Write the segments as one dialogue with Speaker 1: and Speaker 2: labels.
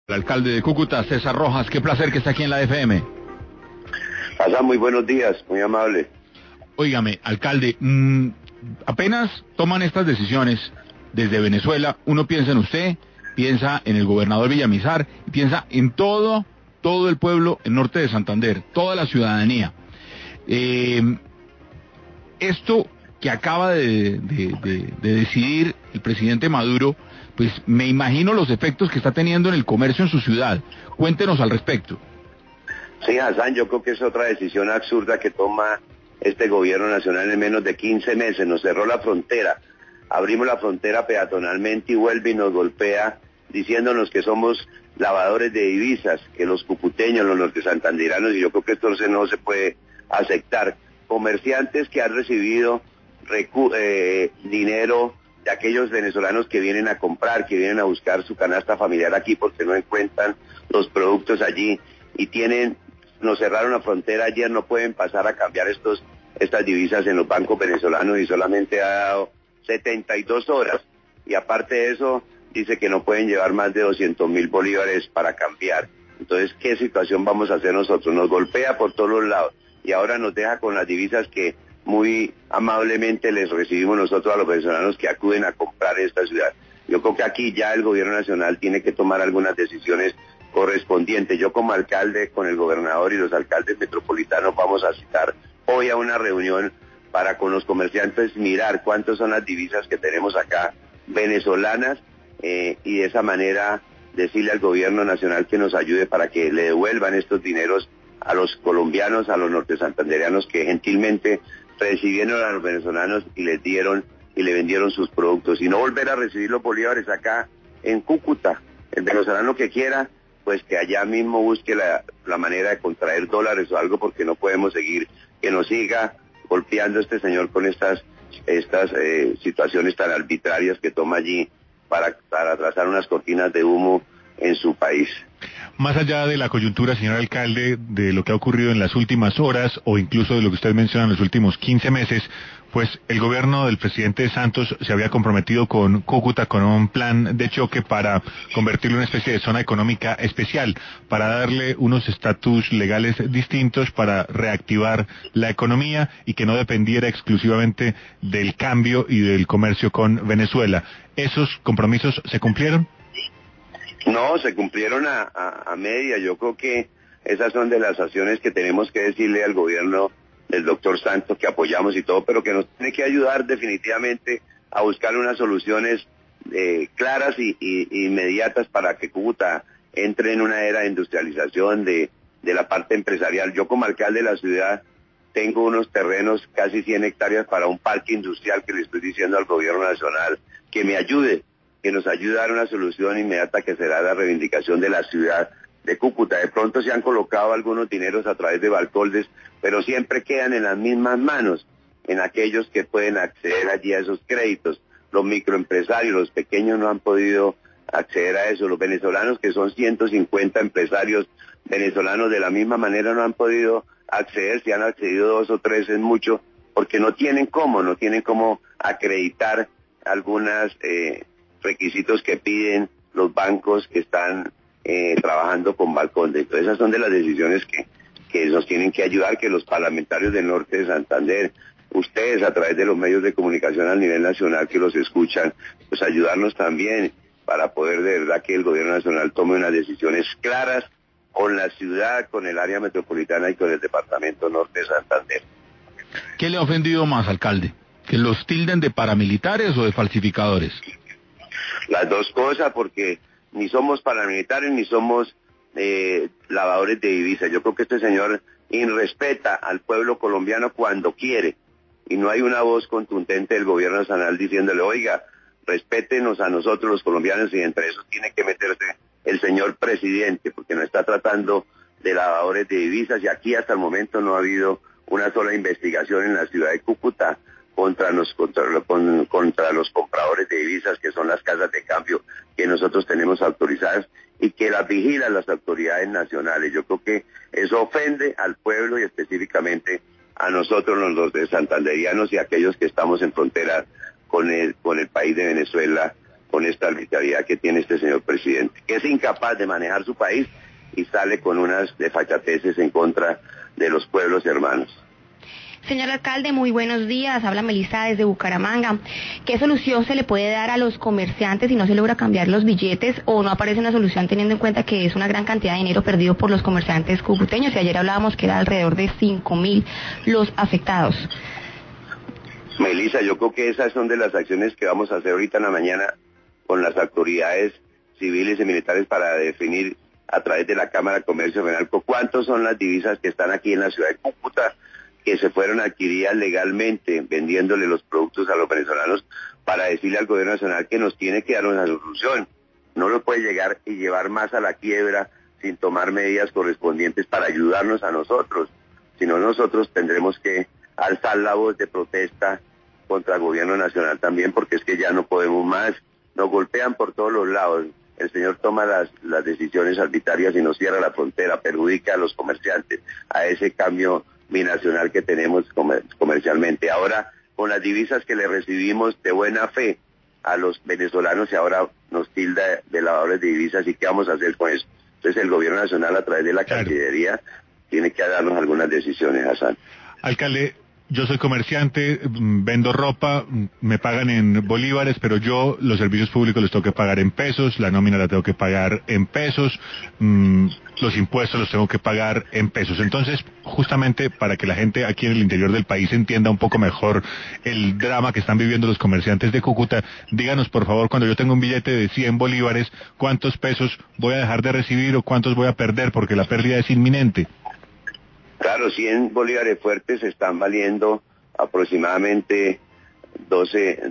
Speaker 1: El alcalde de Cúcuta, César Rojas, qué placer que esté aquí en la FM.
Speaker 2: Pasa, muy buenos días, muy amable.
Speaker 1: Óigame, alcalde, apenas toman estas decisiones desde Venezuela, uno piensa en usted, piensa en el gobernador Villamizar, piensa en todo el pueblo en norte de Santander, toda la ciudadanía. Esto que acaba de decidir el presidente Maduro, pues me imagino los efectos que está teniendo en el comercio en su ciudad. Cuéntenos al respecto.
Speaker 2: Sí, Hassan, yo creo que es otra decisión absurda que toma este gobierno nacional en menos de 15 meses. Nos cerró la frontera, abrimos la frontera peatonalmente y vuelve y nos golpea diciéndonos que somos lavadores de divisas, que los cucuteños, los nortesantanderanos, y yo creo que esto no se puede aceptar. Comerciantes que han recibido dinero de aquellos venezolanos que vienen a comprar, que vienen a buscar su canasta familiar aquí porque no encuentran los productos allí y nos cerraron la frontera ayer, no pueden pasar a cambiar estas divisas en los bancos venezolanos y solamente ha dado 72 horas. Y aparte de eso, dice que no pueden llevar más de 200.000 bolívares para cambiar. Entonces, ¿qué situación vamos a hacer nosotros? Nos golpea por todos los lados y ahora nos deja con las divisas que muy amablemente les recibimos nosotros a los venezolanos que acuden a comprar esta ciudad. Yo creo que aquí ya el gobierno nacional tiene que tomar algunas decisiones correspondientes. Yo como alcalde, con el gobernador y los alcaldes metropolitanos vamos a citar hoy a una reunión para con los comerciantes mirar cuántas son las divisas que tenemos acá venezolanas y de esa manera decirle al gobierno nacional que nos ayude para que le devuelvan estos dineros a los colombianos, a los nortesantandereanos que gentilmente recibieron a los venezolanos y les dieron y le vendieron sus productos, y no volver a recibir los bolívares acá en Cúcuta. El venezolano que quiera, pues que allá mismo busque la manera de contraer dólares o algo, porque no podemos seguir, que nos siga golpeando este señor con estas situaciones tan arbitrarias que toma allí para trazar unas cortinas de humo en su país.
Speaker 1: Más allá de la coyuntura, señor alcalde, de lo que ha ocurrido en las últimas horas o incluso de lo que usted menciona en los últimos 15 meses, pues el gobierno del presidente Santos se había comprometido con Cúcuta con un plan de choque para convertirlo en una especie de zona económica especial, para darle unos estatus legales distintos, para reactivar la economía y que no dependiera exclusivamente del cambio y del comercio con Venezuela. ¿Esos compromisos se cumplieron?
Speaker 2: No, se cumplieron a media. Yo creo que esas son de las acciones que tenemos que decirle al gobierno del doctor Santos, que apoyamos y todo, pero que nos tiene que ayudar definitivamente a buscar unas soluciones claras y inmediatas para que Cúcuta entre en una era de industrialización de la parte empresarial. Yo como alcalde de la ciudad tengo unos terrenos, casi 100 hectáreas para un parque industrial que le estoy diciendo al gobierno nacional que me ayude, que nos ayude a dar una solución inmediata que será la reivindicación de la ciudad de Cúcuta. De pronto se han colocado algunos dineros a través de Balcoldes, pero siempre quedan en las mismas manos, en aquellos que pueden acceder allí a esos créditos. Los microempresarios, los pequeños no han podido acceder a eso. Los venezolanos, que son 150 empresarios venezolanos, de la misma manera no han podido acceder. Si han accedido 2 o 3 es mucho, porque no tienen cómo acreditar algunas requisitos que piden los bancos que están trabajando con Balcoldes. Entonces esas son de las decisiones que nos tienen que ayudar, que los parlamentarios del norte de Santander, ustedes a través de los medios de comunicación a nivel nacional que los escuchan, pues ayudarnos también para poder de verdad que el gobierno nacional tome unas decisiones claras con la ciudad, con el área metropolitana y con el departamento norte de Santander.
Speaker 1: ¿Qué le ha ofendido más, alcalde? ¿Que los tilden de paramilitares o de falsificadores?
Speaker 2: Las dos cosas, porque ni somos paramilitares ni somos lavadores de divisas. Yo creo que este señor irrespeta al pueblo colombiano cuando quiere, y no hay una voz contundente del gobierno nacional diciéndole, oiga, respétenos a nosotros los colombianos, y entre eso tiene que meterse el señor presidente, porque nos está tratando de lavadores de divisas, y aquí hasta el momento no ha habido una sola investigación en la ciudad de Cúcuta contra los compradores de divisas, que son las casas de cambio que nosotros tenemos autorizadas y que las vigilan las autoridades nacionales. Yo creo que eso ofende al pueblo y específicamente a nosotros los de santanderianos y aquellos que estamos en frontera con el país de Venezuela, con esta arbitrariedad que tiene este señor presidente, que es incapaz de manejar su país y sale con unas desfachateces en contra de los pueblos hermanos.
Speaker 3: Señor alcalde, muy buenos días. Habla Melissa desde Bucaramanga. ¿Qué solución se le puede dar a los comerciantes si no se logra cambiar los billetes o no aparece una solución teniendo en cuenta que es una gran cantidad de dinero perdido por los comerciantes cucuteños? Y ayer hablábamos que era alrededor de 5.000 los afectados.
Speaker 2: Melissa, yo creo que esas son de las acciones que vamos a hacer ahorita en la mañana con las autoridades civiles y militares para definir a través de la Cámara de Comercio de FENALCO cuántos son las divisas que están aquí en la ciudad de Cúcuta, que se fueron adquiridas legalmente vendiéndole los productos a los venezolanos, para decirle al gobierno nacional que nos tiene que dar una solución. No lo puede llegar y llevar más a la quiebra sin tomar medidas correspondientes para ayudarnos a nosotros, sino nosotros tendremos que alzar la voz de protesta contra el gobierno nacional también, porque es que ya no podemos más, nos golpean por todos los lados, el señor toma las decisiones arbitrarias y nos cierra la frontera, perjudica a los comerciantes, a ese cambio binacional que tenemos comercialmente. Ahora, con las divisas que le recibimos de buena fe a los venezolanos, y ahora nos tilda de lavadores de divisas, ¿y qué vamos a hacer con eso? Entonces el gobierno nacional, a través de la Cancillería, tiene que darnos algunas decisiones, Hassan.
Speaker 1: Alcalde, yo soy comerciante, vendo ropa, me pagan en bolívares, pero yo los servicios públicos los tengo que pagar en pesos, la nómina la tengo que pagar en pesos, los impuestos los tengo que pagar en pesos. Entonces, justamente para que la gente aquí en el interior del país entienda un poco mejor el drama que están viviendo los comerciantes de Cúcuta, díganos por favor, cuando yo tengo un billete de 100 bolívares, ¿cuántos pesos voy a dejar de recibir o cuántos voy a perder? Porque la pérdida es inminente.
Speaker 2: Claro, 100 bolívares fuertes están valiendo aproximadamente 12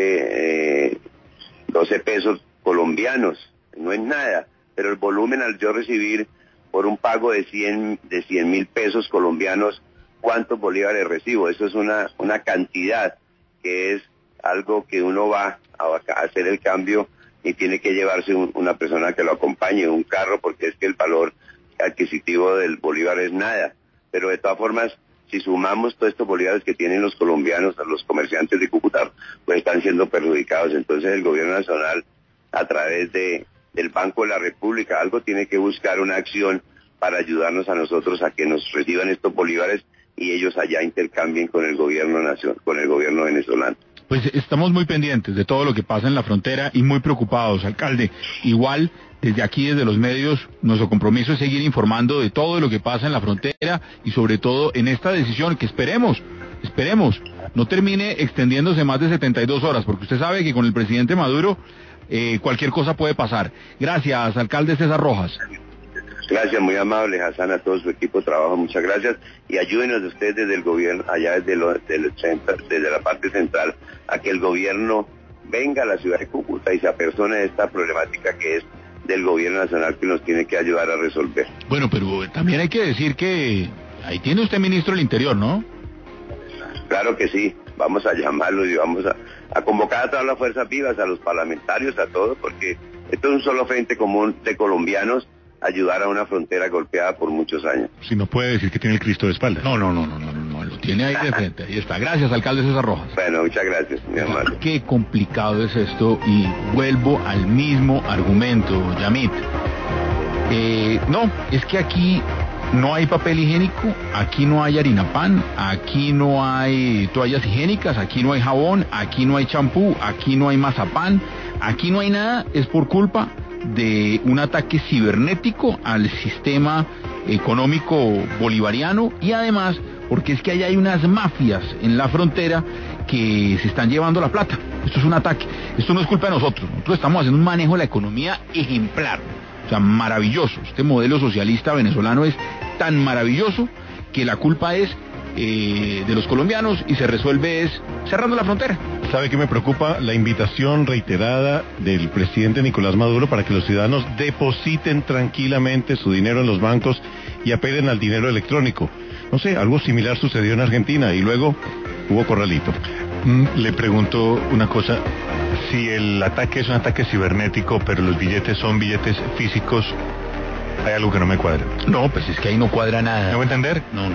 Speaker 2: pesos colombianos. No es nada, pero el volumen al yo recibir por un pago de 100.000 pesos colombianos, ¿cuántos bolívares recibo? Eso es una cantidad que es algo que uno va a hacer el cambio y tiene que llevarse una persona que lo acompañe, un carro, porque es que el valor adquisitivo del bolívar es nada. Pero de todas formas, si sumamos todos estos bolívares que tienen los colombianos, los comerciantes de Cúcuta, pues están siendo perjudicados. Entonces el gobierno nacional, a través del Banco de la República, algo tiene que buscar una acción para ayudarnos a nosotros a que nos reciban estos bolívares y ellos allá intercambien con el gobierno con el gobierno venezolano.
Speaker 4: Pues estamos muy pendientes de todo lo que pasa en la frontera y muy preocupados, alcalde. Igual, desde aquí, desde los medios, nuestro compromiso es seguir informando de todo lo que pasa en la frontera y sobre todo en esta decisión que esperemos, no termine extendiéndose más de 72 horas, porque usted sabe que con el presidente Maduro cualquier cosa puede pasar. Gracias, alcalde César Rojas.
Speaker 2: Gracias, muy amable, Hassan, a todo su equipo de trabajo, muchas gracias, y ayúdenos ustedes desde el gobierno, allá desde la parte central, a que el gobierno venga a la ciudad de Cúcuta y se apersone de esta problemática que es del gobierno nacional, que nos tiene que ayudar a resolver.
Speaker 4: Bueno, pero también hay que decir que ahí tiene usted ministro del Interior, ¿no?
Speaker 2: Claro que sí, vamos a llamarlo y vamos a convocar a todas las fuerzas vivas, a los parlamentarios, a todos, porque esto es un solo frente común de colombianos, ayudar a una frontera golpeada por muchos años.
Speaker 1: Si no puede decir que tiene el Cristo de espalda.
Speaker 4: No, lo tiene ahí de frente, ahí está. Gracias, alcalde César Rojas.
Speaker 2: Bueno, muchas gracias, mi hermano.
Speaker 4: Qué complicado es esto, y vuelvo al mismo argumento, Yamit. No, es que aquí no hay papel higiénico, aquí no hay harina pan, aquí no hay toallas higiénicas, aquí no hay jabón, aquí no hay champú, aquí no hay mazapán, aquí no hay nada, es por culpa de un ataque cibernético al sistema económico bolivariano, y además porque es que allá hay unas mafias en la frontera que se están llevando la plata. Esto es un ataque, esto no es culpa de nosotros estamos haciendo un manejo de la economía ejemplar, o sea, maravilloso. Este modelo socialista venezolano es tan maravilloso que la culpa es de los colombianos y se resuelve es cerrando la frontera.
Speaker 5: ¿Sabe qué me preocupa? La invitación reiterada del presidente Nicolás Maduro para que los ciudadanos depositen tranquilamente su dinero en los bancos y apelen al dinero electrónico. No sé, algo similar sucedió en Argentina y luego hubo corralito.
Speaker 1: Le pregunto una cosa, si el ataque es un ataque cibernético, pero los billetes son billetes físicos, hay algo que no me cuadra.
Speaker 4: No, pues es que ahí no cuadra nada.
Speaker 1: ¿Me voy a entender?
Speaker 4: No.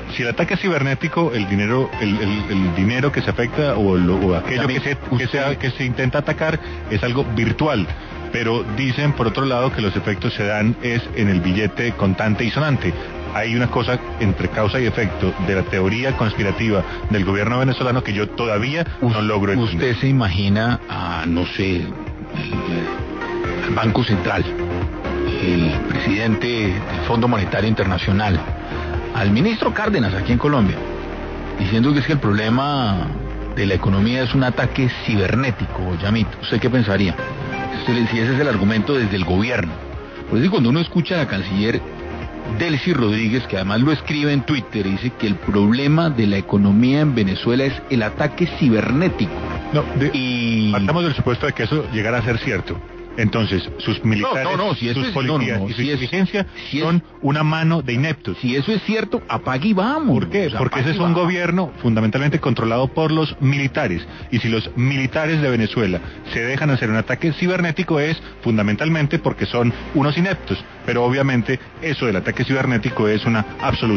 Speaker 1: Si el ataque es cibernético, el dinero que se afecta o aquello que se intenta atacar es algo virtual. Pero dicen, por otro lado, que los efectos se dan es en el billete contante y sonante. Hay una cosa entre causa y efecto de la teoría conspirativa del gobierno venezolano que yo todavía no logro entender.
Speaker 4: ¿Usted se imagina a, no sé, el Banco Central, el presidente del Fondo Monetario Internacional, al ministro Cárdenas aquí en Colombia, diciendo que es que el problema de la economía es un ataque cibernético, Yamit? ¿Usted qué pensaría? Si ese es el argumento desde el gobierno. Por eso cuando uno escucha a la canciller Delcy Rodríguez, que además lo escribe en Twitter, dice que el problema de la economía en Venezuela es el ataque cibernético.
Speaker 1: Partamos del supuesto de que eso llegara a ser cierto. Entonces, sus militares, sus policías y su inteligencia son una mano de ineptos.
Speaker 4: Si eso es cierto, apague y vamos.
Speaker 1: ¿Por qué? Porque ese es un gobierno fundamentalmente controlado por los militares. Y si los militares de Venezuela se dejan hacer un ataque cibernético es fundamentalmente porque son unos ineptos. Pero obviamente eso del ataque cibernético es una absoluta